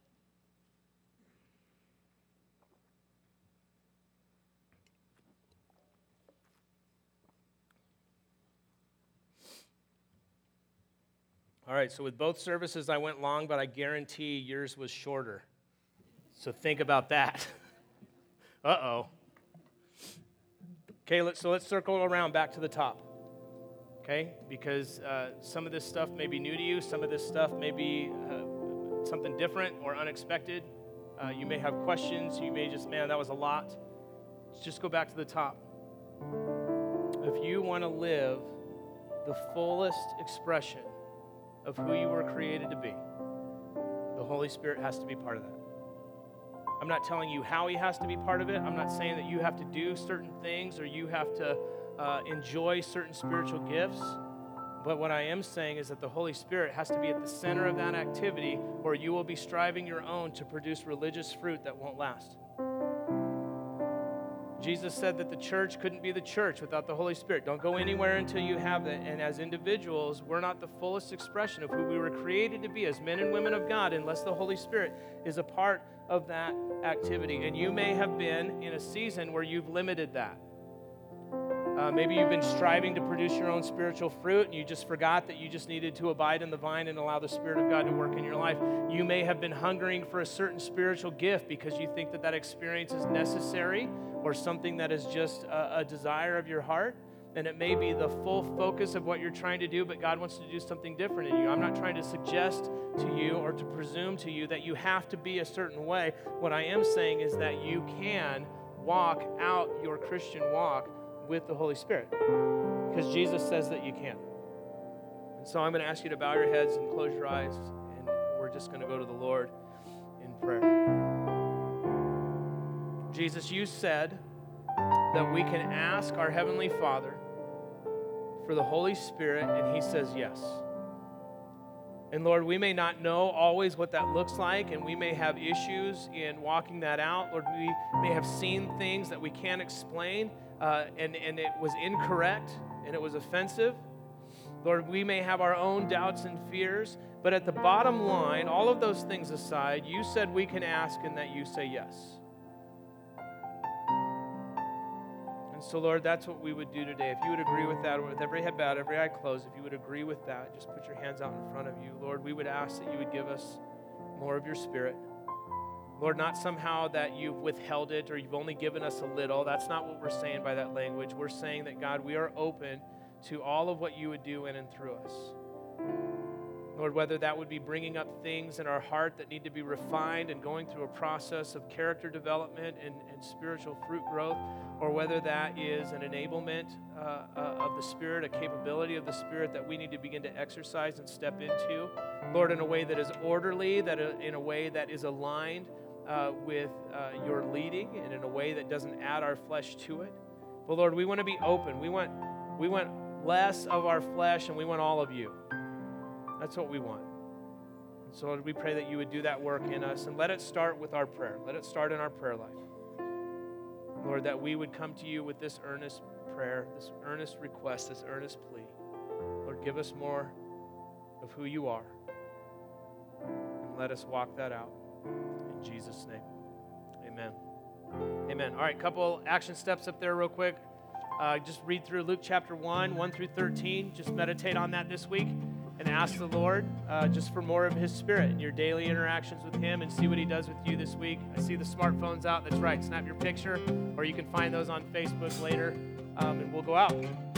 All right, so with both services, I went long, but I guarantee yours was shorter. So think about that. Uh-oh. Okay, let's circle around back to the top. Okay, because some of this stuff may be new to you. Some of this stuff may be something different or unexpected. You may have questions. You may just, man, that was a lot. Let's just go back to the top. If you want to live the fullest expression of who you were created to be, the Holy Spirit has to be part of that. I'm not telling you how he has to be part of it. I'm not saying that you have to do certain things or you have to enjoy certain spiritual gifts. But what I am saying is that the Holy Spirit has to be at the center of that activity, or you will be striving your own to produce religious fruit that won't last. Jesus said that the church couldn't be the church without the Holy Spirit. Don't go anywhere until you have it. And as individuals, we're not the fullest expression of who we were created to be as men and women of God unless the Holy Spirit is a part of that activity. And you may have been in a season where you've limited that. Maybe you've been striving to produce your own spiritual fruit and you just forgot that you just needed to abide in the vine and allow the Spirit of God to work in your life. You may have been hungering for a certain spiritual gift because you think that that experience is necessary or something that is just a desire of your heart. And it may be the full focus of what you're trying to do, but God wants to do something different in you. I'm not trying to suggest to you or to presume to you that you have to be a certain way. What I am saying is that you can walk out your Christian walk with the Holy Spirit, because Jesus says that you can. And so I'm going to ask you to bow your heads and close your eyes, and we're just going to go to the Lord in prayer. Jesus, you said that we can ask our Heavenly Father for the Holy Spirit, and he says yes. And Lord, we may not know always what that looks like, and we may have issues in walking that out. Lord, we may have seen things that we can't explain, and it was incorrect, and it was offensive. Lord, we may have our own doubts and fears, but at the bottom line, all of those things aside, you said we can ask and that you say yes. And so, Lord, that's what we would do today. If you would agree with that, with every head bowed, every eye closed, if you would agree with that, just put your hands out in front of you. Lord, we would ask that you would give us more of your Spirit. Lord, not somehow that you've withheld it or you've only given us a little. That's not what we're saying by that language. We're saying that, God, we are open to all of what you would do in and through us. Lord, whether that would be bringing up things in our heart that need to be refined and going through a process of character development and spiritual fruit growth, or whether that is an enablement of the Spirit, a capability of the Spirit that we need to begin to exercise and step into, Lord, in a way that is orderly, in a way that is aligned with your leading, and in a way that doesn't add our flesh to it. But Lord, we want to be open. We want less of our flesh, and we want all of you. That's what we want. And so, Lord, we pray that you would do that work in us, and let it start with our prayer. Let it start in our prayer life. Lord, that we would come to you with this earnest prayer, this earnest request, this earnest plea. Lord, give us more of who you are. and let us walk that out. In Jesus' name, amen. Amen. All right, couple action steps up there real quick. Just read through Luke chapter 1 through 13. Just meditate on that this week and ask the Lord just for more of His Spirit in your daily interactions with Him and see what He does with you this week. I see the smartphones out. That's right. Snap your picture, or you can find those on Facebook later, and we'll go out.